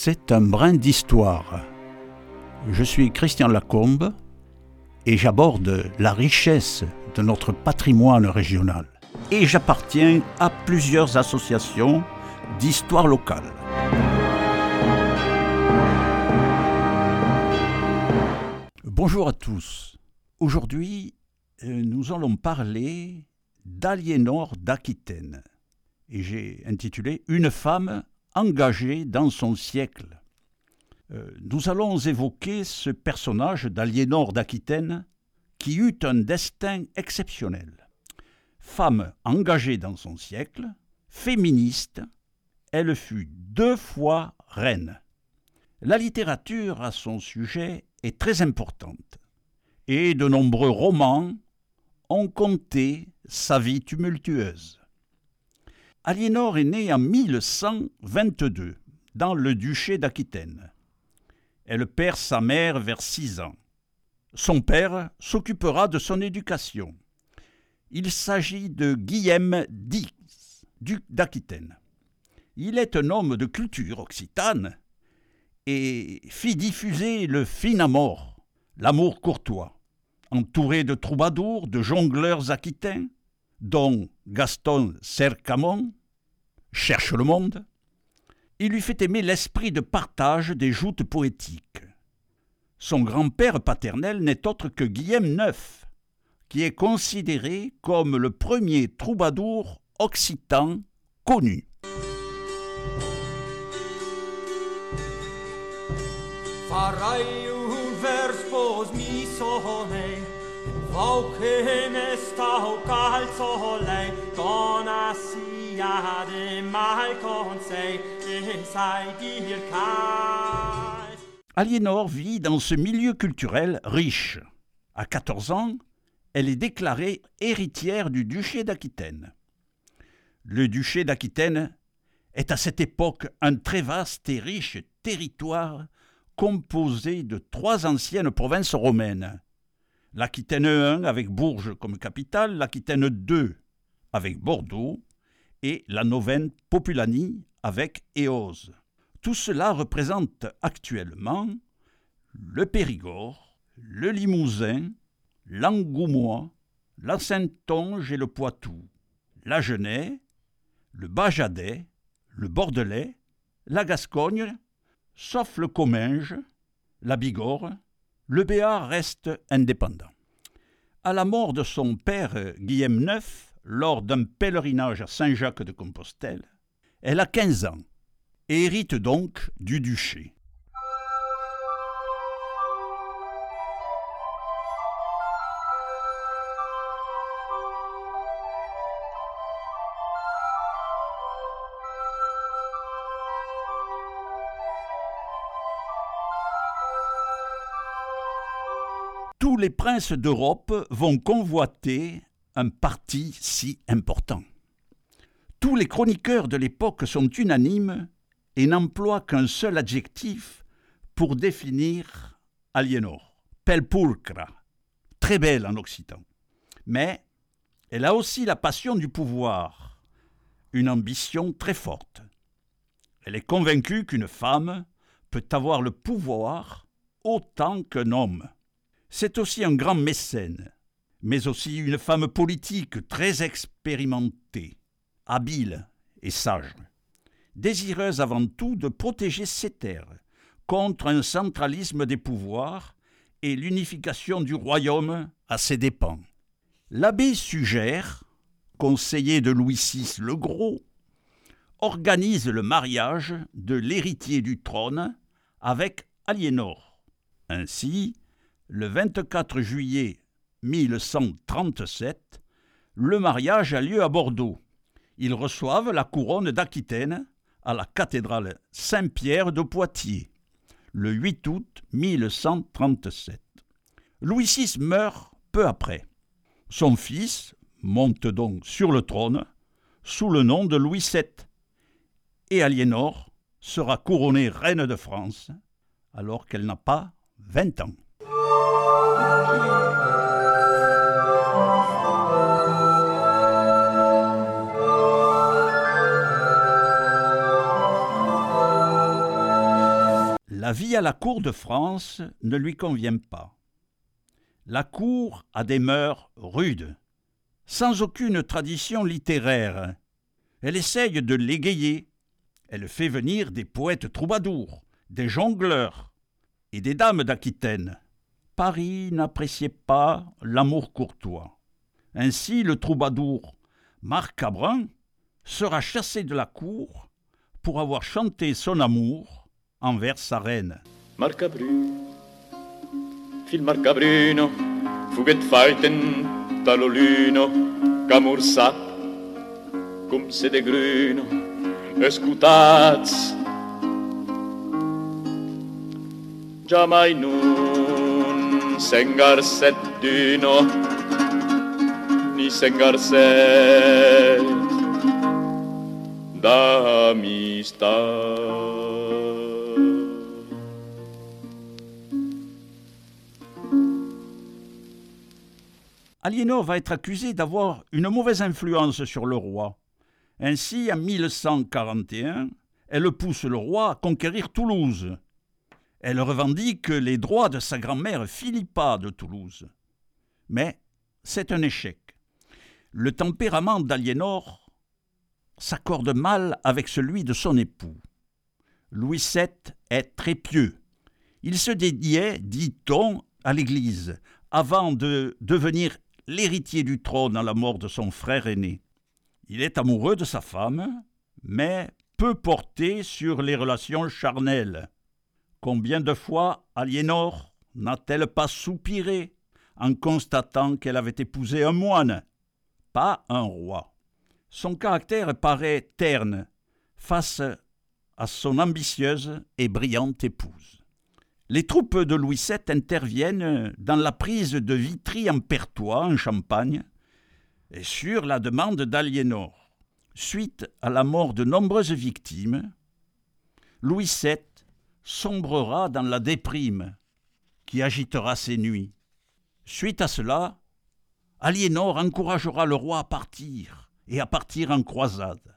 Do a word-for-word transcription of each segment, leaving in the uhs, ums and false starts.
C'est un brin d'histoire. Je suis Christian Lacombe et j'aborde la richesse de notre patrimoine régional. Et j'appartiens à plusieurs associations d'histoire locale. Bonjour à tous. Aujourd'hui, nous allons parler d'Aliénor d'Aquitaine. Et j'ai intitulé « Une femme engagée dans son siècle ». Euh, nous allons évoquer ce personnage d'Aliénor d'Aquitaine qui eut un destin exceptionnel. Femme engagée dans son siècle, féministe, elle fut deux fois reine. La littérature à son sujet est très importante et de nombreux romans ont conté sa vie tumultueuse. Aliénor est née en mille cent vingt-deux dans le duché d'Aquitaine. Elle perd sa mère vers six ans. Son père s'occupera de son éducation. Il s'agit de Guillaume dix, duc d'Aquitaine. Il est un homme de culture occitane et fit diffuser le fin amour, l'amour courtois, entouré de troubadours, de jongleurs aquitains, dont Gaston Cercamon, Cherche le monde. Il lui fait aimer l'esprit de partage des joutes poétiques. Son grand-père paternel n'est autre que Guillaume neuf, qui est considéré comme le premier troubadour occitan connu. Aliénor vit dans ce milieu culturel riche. À quatorze ans, elle est déclarée héritière du duché d'Aquitaine. Le duché d'Aquitaine est à cette époque un très vaste et riche territoire composé de trois anciennes provinces romaines. L'Aquitaine un avec Bourges comme capitale, l'Aquitaine deux avec Bordeaux et la Novaine Populanie avec Éose. Tout cela représente actuellement le Périgord, le Limousin, l'Angoumois, la Saintonge et le Poitou, la Genêt, le Bajadais, le Bordelais, la Gascogne, sauf le Comminges, la Bigorre. Le Béarn reste indépendant. À la mort de son père Guillaume neuf, lors d'un pèlerinage à Saint-Jacques-de-Compostelle, elle a quinze ans et hérite donc du duché. Tous les princes d'Europe vont convoiter un parti si important. Tous les chroniqueurs de l'époque sont unanimes et n'emploient qu'un seul adjectif pour définir Aliénor, pelpulcra, très belle en occitan. Mais elle a aussi la passion du pouvoir, une ambition très forte. Elle est convaincue qu'une femme peut avoir le pouvoir autant qu'un homme. C'est aussi un grand mécène, mais aussi une femme politique très expérimentée, habile et sage, désireuse avant tout de protéger ses terres contre un centralisme des pouvoirs et l'unification du royaume à ses dépens. L'abbé Sugère, conseiller de Louis six le Gros, organise le mariage de l'héritier du trône avec Aliénor. Ainsi, le vingt-quatre juillet mille cent trente-sept, le mariage a lieu à Bordeaux. Ils reçoivent la couronne d'Aquitaine à la cathédrale Saint-Pierre de Poitiers, le huit août mille cent trente-sept. Louis six meurt peu après. Son fils monte donc sur le trône sous le nom de Louis sept, et Aliénor sera couronnée reine de France alors qu'elle n'a pas vingt ans. vie à la cour de France ne lui convient pas. La cour a des mœurs rudes, sans aucune tradition littéraire. Elle essaye de l'égayer. Elle fait venir des poètes troubadours, des jongleurs et des dames d'Aquitaine. Paris n'appréciait pas l'amour courtois. Ainsi, le troubadour Marc Cabrin sera chassé de la cour pour avoir chanté son amour envers sa reine. Marcabru, fil Marcabruno, fuget falten taloluno, camur sap, cum se de gruno, escutats. Jamais nun s'engarcet d'uno, ni s'engarcet d'amistad. Aliénor va être accusée d'avoir une mauvaise influence sur le roi. Ainsi, en mille cent quarante et un, elle pousse le roi à conquérir Toulouse. Elle revendique les droits de sa grand-mère Philippa de Toulouse. Mais c'est un échec. Le tempérament d'Aliénor s'accorde mal avec celui de son époux. Louis sept est très pieux. Il se dédiait, dit-on, à l'Église, avant de devenir l'héritier du trône à la mort de son frère aîné. Il est amoureux de sa femme, mais peu porté sur les relations charnelles. Combien de fois Aliénor n'a-t-elle pas soupiré en constatant qu'elle avait épousé un moine, pas un roi? Son caractère paraît terne face à son ambitieuse et brillante épouse. Les troupes de Louis sept interviennent dans la prise de Vitry en Perthois, en Champagne, et sur la demande d'Aliénor. Suite à la mort de nombreuses victimes, Louis sept sombrera dans la déprime qui agitera ses nuits. Suite à cela, Aliénor encouragera le roi à partir, et à partir en croisade.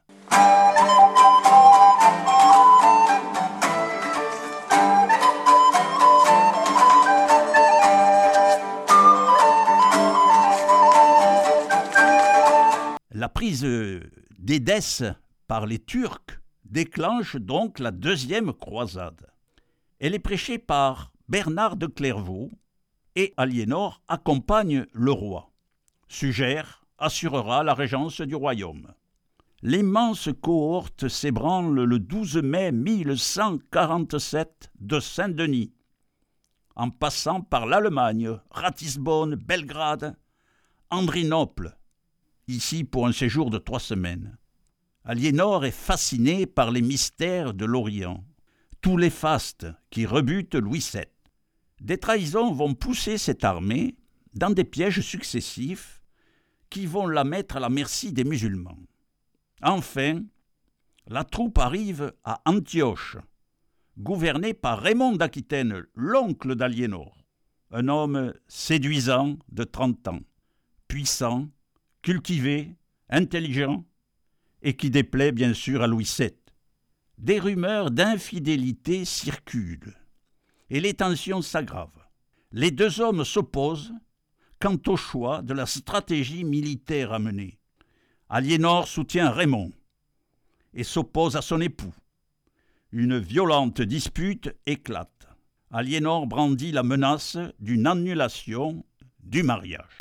La prise d'Édesse par les Turcs déclenche donc la deuxième croisade. Elle est prêchée par Bernard de Clairvaux et Aliénor accompagne le roi. Sugère assurera la régence du royaume. L'immense cohorte s'ébranle le douze mai mille cent quarante-sept de Saint-Denis, en passant par l'Allemagne, Ratisbonne, Belgrade, Andrinople, ici pour un séjour de trois semaines. Aliénor est fascinée par les mystères de l'Orient, tous les fastes qui rebutent Louis sept. Des trahisons vont pousser cette armée dans des pièges successifs qui vont la mettre à la merci des musulmans. Enfin, la troupe arrive à Antioche, gouvernée par Raymond d'Aquitaine, l'oncle d'Aliénor, un homme séduisant de trente ans, puissant, cultivé, intelligent, et qui déplaît bien sûr à Louis sept. Des rumeurs d'infidélité circulent, et les tensions s'aggravent. Les deux hommes s'opposent quant au choix de la stratégie militaire à mener. Aliénor soutient Raymond et s'oppose à son époux. Une violente dispute éclate. Aliénor brandit la menace d'une annulation du mariage.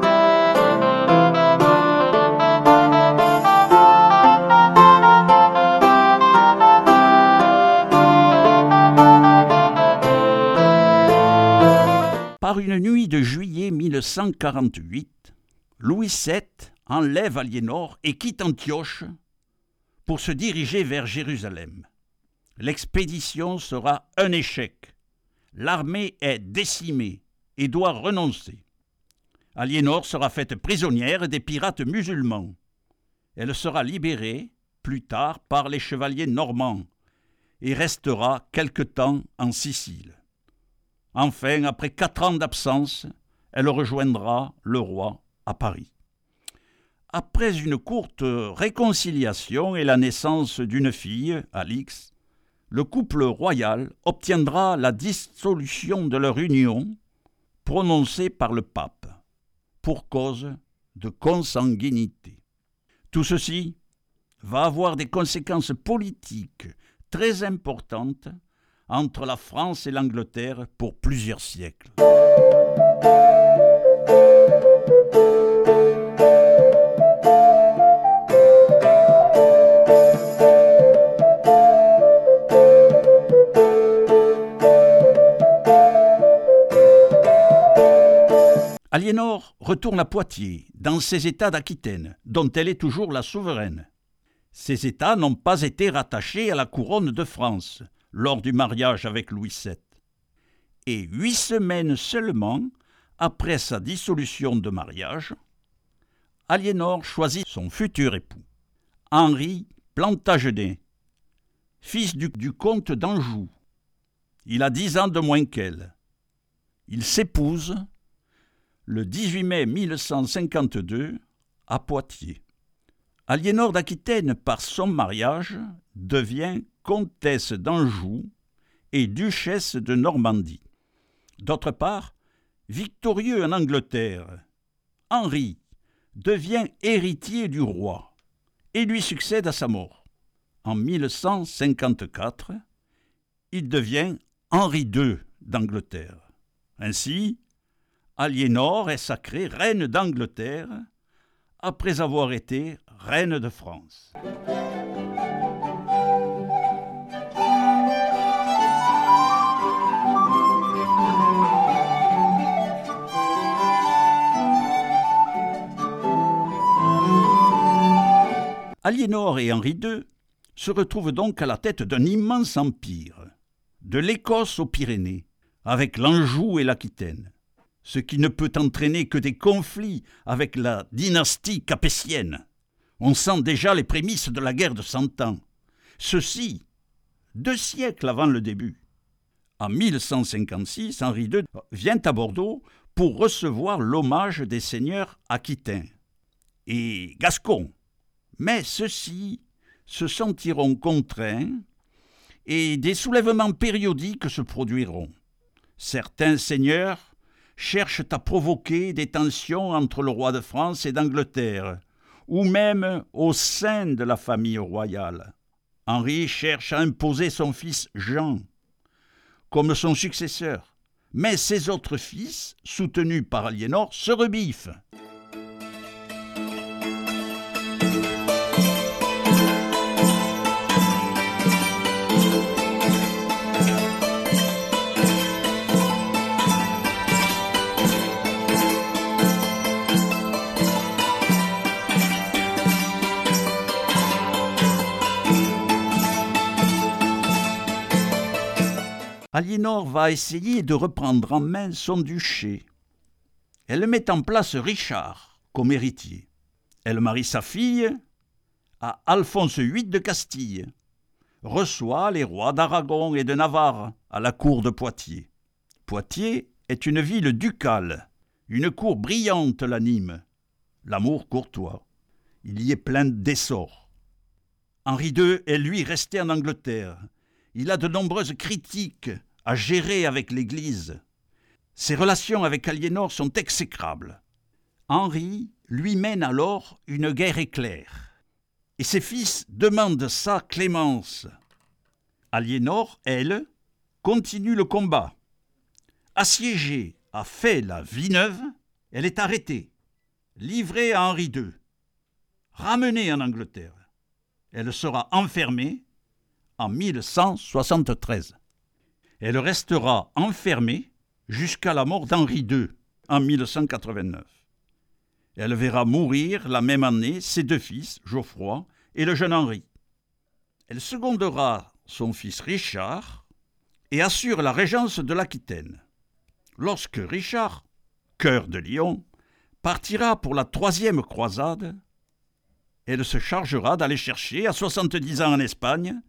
Par une nuit de juillet mille cent quarante-huit, Louis sept enlève Aliénor et quitte Antioche pour se diriger vers Jérusalem. L'expédition sera un échec. L'armée est décimée et doit renoncer. Aliénor sera faite prisonnière des pirates musulmans. Elle sera libérée plus tard par les chevaliers normands et restera quelque temps en Sicile. Enfin, après quatre ans d'absence, elle rejoindra le roi à Paris. Après une courte réconciliation et la naissance d'une fille, Alix, le couple royal obtiendra la dissolution de leur union prononcée par le pape pour cause de consanguinité. Tout ceci va avoir des conséquences politiques très importantes entre la France et l'Angleterre pour plusieurs siècles. Aliénor retourne à Poitiers, dans ses États d'Aquitaine, dont elle est toujours la souveraine. Ces États n'ont pas été rattachés à la couronne de France lors du mariage avec Louis sept. Et huit semaines seulement après sa dissolution de mariage, Aliénor choisit son futur époux, Henri Plantagenet, fils du, du comte d'Anjou. Il a dix ans de moins qu'elle. Ils s'épousent le dix-huit mai mille cent cinquante-deux à Poitiers. Aliénor d'Aquitaine, par son mariage, devient comtesse d'Anjou et duchesse de Normandie. D'autre part, victorieux en Angleterre, Henri devient héritier du roi et lui succède à sa mort. En mille cent cinquante-quatre, il devient Henri deux d'Angleterre. Ainsi, Aliénor est sacrée reine d'Angleterre après avoir été reine de France. Aliénor et Henri deux se retrouvent donc à la tête d'un immense empire, de l'Écosse aux Pyrénées, avec l'Anjou et l'Aquitaine, ce qui ne peut entraîner que des conflits avec la dynastie capétienne. On sent déjà les prémices de la guerre de Cent Ans, ceci deux siècles avant le début. En mille cent cinquante-six, Henri deux vient à Bordeaux pour recevoir l'hommage des seigneurs aquitains et gascons. Mais ceux-ci se sentiront contraints et des soulèvements périodiques se produiront. Certains seigneurs cherchent à provoquer des tensions entre le roi de France et d'Angleterre, ou même au sein de la famille royale. Henri cherche à imposer son fils Jean comme son successeur, mais ses autres fils, soutenus par Aliénor, se rebiffent. Aliénor va essayer de reprendre en main son duché. Elle met en place Richard comme héritier. Elle marie sa fille à Alphonse huit de Castille, reçoit les rois d'Aragon et de Navarre à la cour de Poitiers. Poitiers est une ville ducale, une cour brillante l'anime, l'amour courtois. Il y est plein d'essor. Henri deux est lui resté en Angleterre. Il a de nombreuses critiques à gérer avec l'Église. Ses relations avec Aliénor sont exécrables. Henri lui mène alors une guerre éclair, et ses fils demandent sa clémence. Aliénor, elle, continue le combat. Assiégée à Fay-la-Villeneuve, elle est arrêtée, livrée à Henri deux, ramenée en Angleterre. Elle sera enfermée en mille cent soixante-treize. Elle restera enfermée jusqu'à la mort d'Henri deux en mille cent quatre-vingt-neuf. Elle verra mourir la même année ses deux fils, Geoffroy et le jeune Henri. Elle secondera son fils Richard et assure la régence de l'Aquitaine. Lorsque Richard, cœur de lion, partira pour la troisième croisade, elle se chargera d'aller chercher, à soixante-dix ans en Espagne,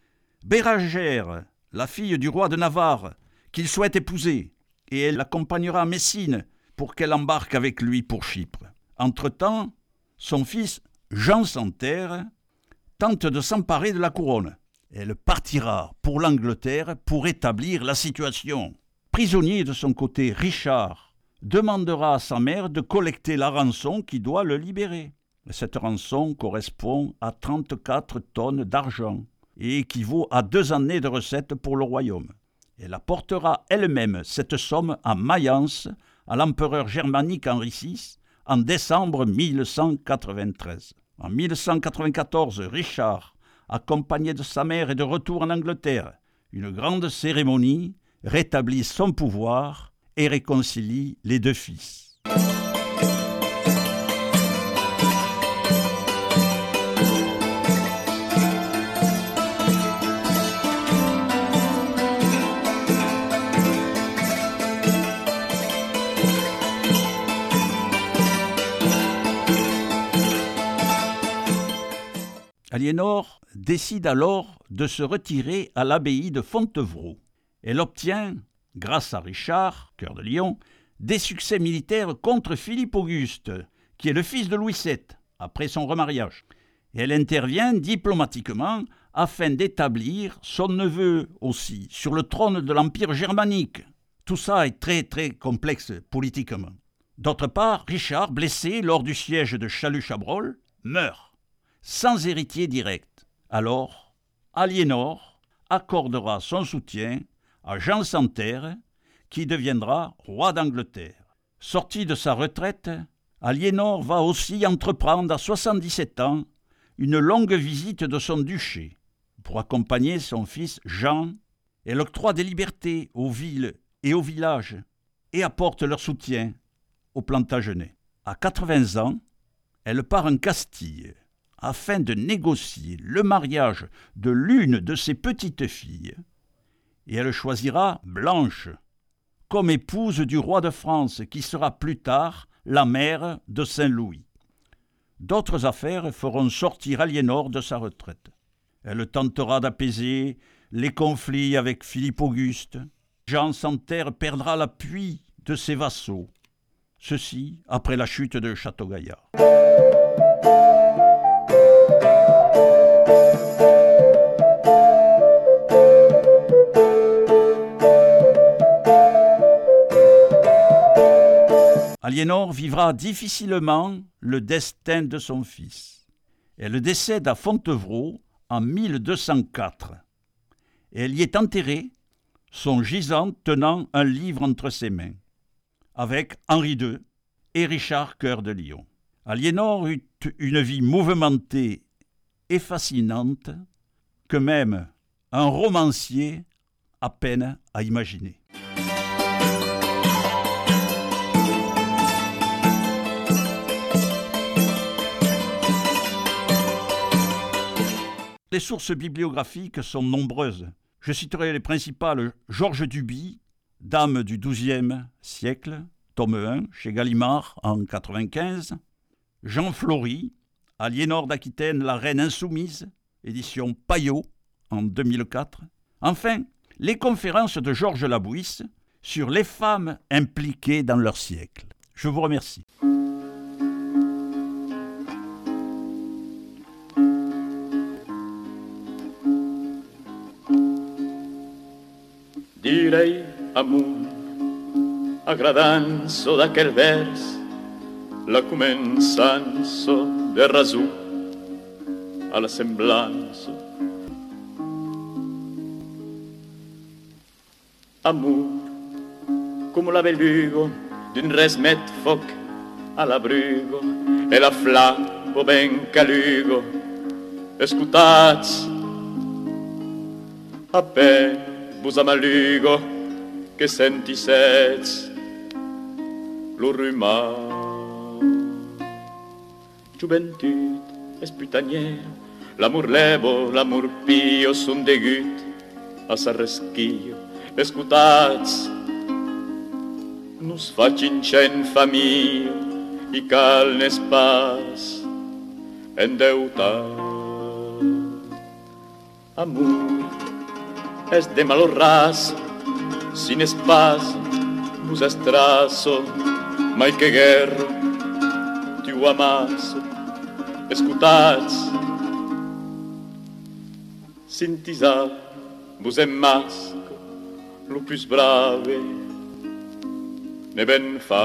Bérangère, la fille du roi de Navarre, qu'il souhaite épouser, et elle l'accompagnera à Messine pour qu'elle embarque avec lui pour Chypre. Entre-temps, son fils Jean sans Terre tente de s'emparer de la couronne, Elle partira pour l'Angleterre pour établir la situation. Prisonnier de son côté, Richard demandera à sa mère de collecter la rançon qui doit le libérer. Cette rançon correspond à trente-quatre tonnes d'argent et équivaut à deux années de recettes pour le royaume. Elle apportera elle-même cette somme à Mayence, à l'empereur germanique Henri six, en décembre mille cent quatre-vingt-treize. En mille cent quatre-vingt-quatorze, Richard, accompagné de sa mère, est de retour en Angleterre. Une grande cérémonie rétablit son pouvoir et réconcilie les deux fils. Aliénor décide alors de se retirer à l'abbaye de Fontevraud. Elle obtient, grâce à Richard, cœur de lion, des succès militaires contre Philippe Auguste, qui est le fils de Louis sept, après son remariage. Et elle intervient diplomatiquement afin d'établir son neveu aussi sur le trône de l'Empire germanique. Tout ça est très très complexe politiquement. D'autre part, Richard, blessé lors du siège de Chalus-Chabrol, meurt, sans héritier direct. Alors, Aliénor accordera son soutien à Jean Santerre, qui deviendra roi d'Angleterre. Sorti de sa retraite, Aliénor va aussi entreprendre à soixante-dix-sept ans une longue visite de son duché pour accompagner son fils Jean. Elle octroie des libertés aux villes et aux villages et apporte leur soutien aux Plantagenets. À quatre-vingts ans, elle part en Castille afin de négocier le mariage de l'une de ses petites filles, et elle choisira Blanche comme épouse du roi de France, qui sera plus tard la mère de Saint-Louis. D'autres affaires feront sortir Aliénor de sa retraite. Elle tentera d'apaiser les conflits avec Philippe Auguste. Jean Santerre perdra l'appui de ses vassaux. Ceci après la chute de Château-Gaillard. Aliénor vivra difficilement le destin de son fils. Elle décède à Fontevraud en mille deux cent quatre. Et elle y est enterrée, son gisant tenant un livre entre ses mains, avec Henri deux et Richard Cœur de Lion. Aliénor eut une vie mouvementée et fascinante que même un romancier a peine à imaginer. Les sources bibliographiques sont nombreuses. Je citerai les principales: Georges Duby, Dame du douzième siècle, tome un, chez Gallimard en quatre-vingt-quinze. Jean Flory, Aliénor d'Aquitaine, la reine insoumise, édition Payot en deux mille quatre. Enfin, les conférences de Georges Labouisse sur les femmes impliquées dans leur siècle. Je vous remercie. Direi amunt, agradant-so d'aquell vers, la començant-so de rasú a la semblança. Amor, come la belugo d'un resmet foc a l'abrigo e la flambo ben calugo, escutats appena vos amalugo que sentissetz lo rumar. Joventut és putanier, l'amor levo, l'amor pio son degut a s'arresquio, escutats nos facin cent famio i cal n'es pas endeutat. Amor es de malo raso, sin espas vos estraso, mai que guerra tu amaso, escutats Sintisa, vos em masco, lo plus brave, ne ben fa.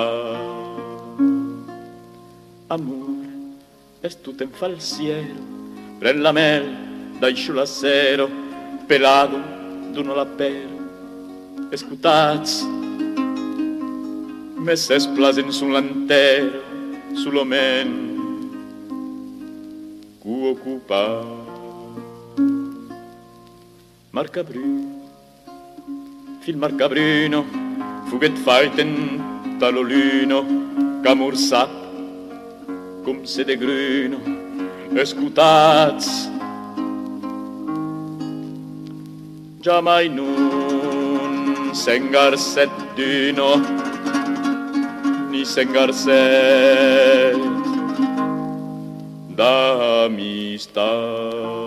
Amore, es tutto in falsiero, pren la mel, dai sciulassero, pelado d'uno lapero, escutats, me s'esplasen sul lantero, sull'omen, cu occupa. Marcabrino, fil marcabrino, fughet fighten talolino, camur sap, com se de gruno, escutats. Jamais nun s'engarcet d'uno, ni s'engarcet d'amistat.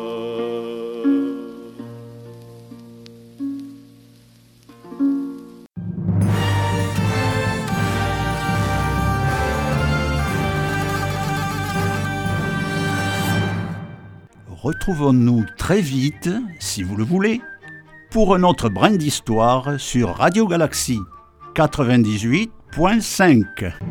Retrouvons-nous très vite, si vous le voulez, pour un autre brin d'histoire sur Radio Galaxie quatre-vingt-dix-huit point cinq.